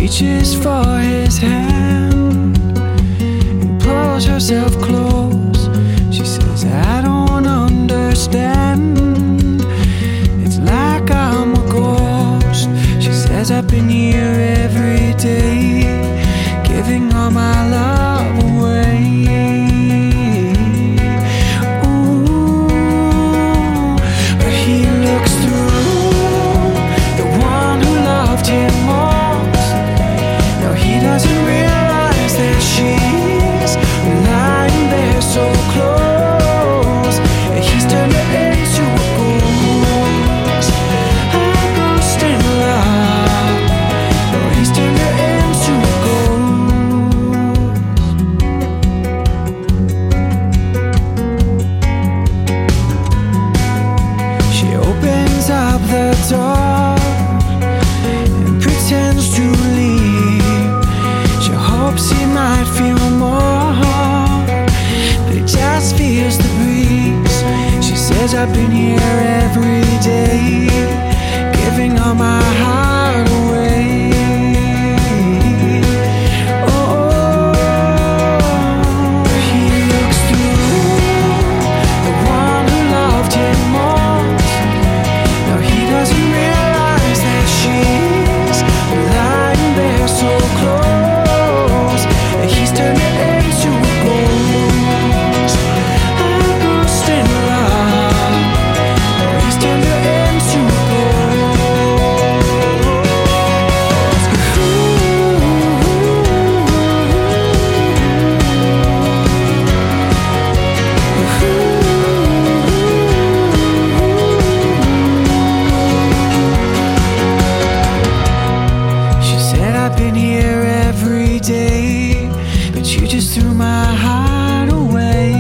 reaches for his hand and pulls herself close. She says, I don't understand. It's like I'm a ghost. She says, I've been here every day, giving all my love away. Ooh, but he looks through the one who loved him most. No, he doesn't realize that she's lying there so close. He's turned her into a ghost, a ghost in love. No, he's turned her into a ghost. She opens up the door and pretends to leave. She hopes he might feel more, but he just feels the breeze. She says, I've been here every day, giving all my heart away. Oh, he looks through the one who loved him most. No, he doesn't realize that she's lying there so close. He's turned it into a ghost, a ghost in love. He's turned it into a She said, I've been here every day, but you just threw my heart away.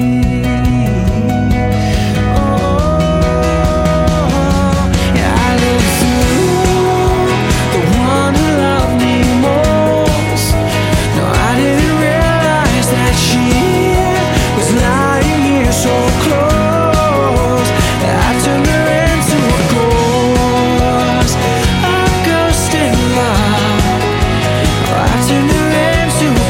Oh, yeah, I looked through the one who loved me most. No, I didn't realize that she was lying here so close. I turned her into a ghost, a ghost in love. I turned her into a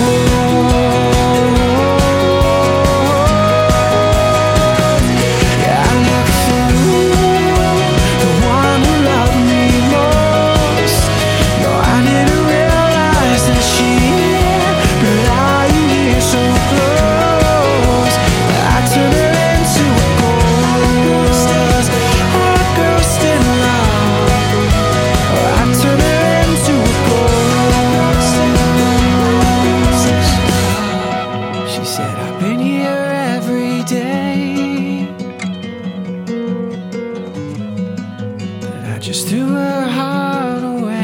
ghost. Yeah, I looked through the one who loved me most. No, I didn't realize that she lying here so close. I turned her into a ghost, a ghost in love. I turned her into a ghost. She said, I've been here every day, but I just threw her heart away.